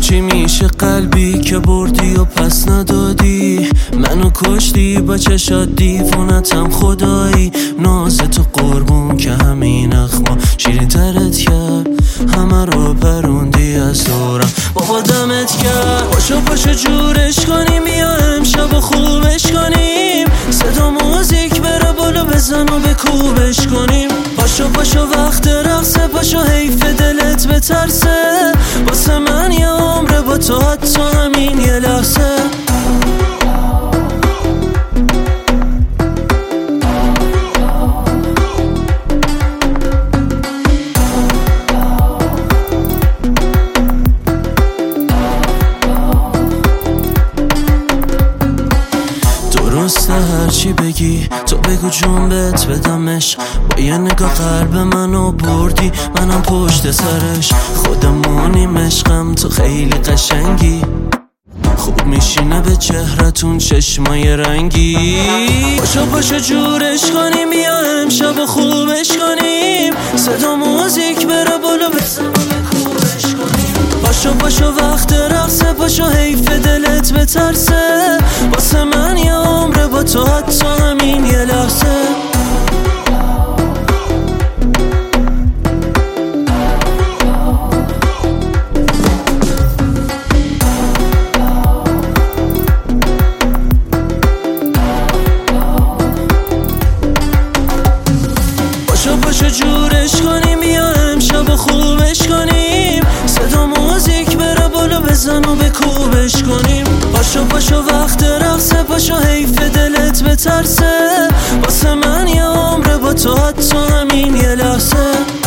چی میشه قلبی که بردی و پس ندادی؟ منو کشتی با چشات دیوونتم خدایی. ناز تو قربون که همین اخما شیرین ترت کرد، همه رو پروندی از دورم. بابا دمت کرد. پاشو جورش کنیم یا امشب و خوبش کنیم. صدا موزیک بره بالا بزن و بکوبش کنیم. پاشو وقت رقصه، پاشو حیف دلت بترسه. واسه من یه عمره با تو، حتی همین یه لحظه. درسته هرچی بگی تو بگو جون بهت بدمش. با یه نگاه قلب منو بردی، منم پشت سرش. خودمونیم عشقم، تو خیلی قشنگی. خوب میشینه به چهرتون چشمای رنگی. پاشو جورش کنیم یا امشب و خوبش کنیم. صدا موزیک بره بالا بزن و بکوبش کنیم. پاشو وقت رقصه، پاشو حیف دلت بترسه. واسه من یه عمره با تو، حتی همین یه لحظه. پاشو جورش کنیم یا امشب و خوبش کنیم. صدا موزیک بره بالا بزن و بکوبش کنیم. پاشو وقت رقصه، پاشو حیف دلت بترسه. واسه من یه عمره با تو، حتی همین یه لحظه.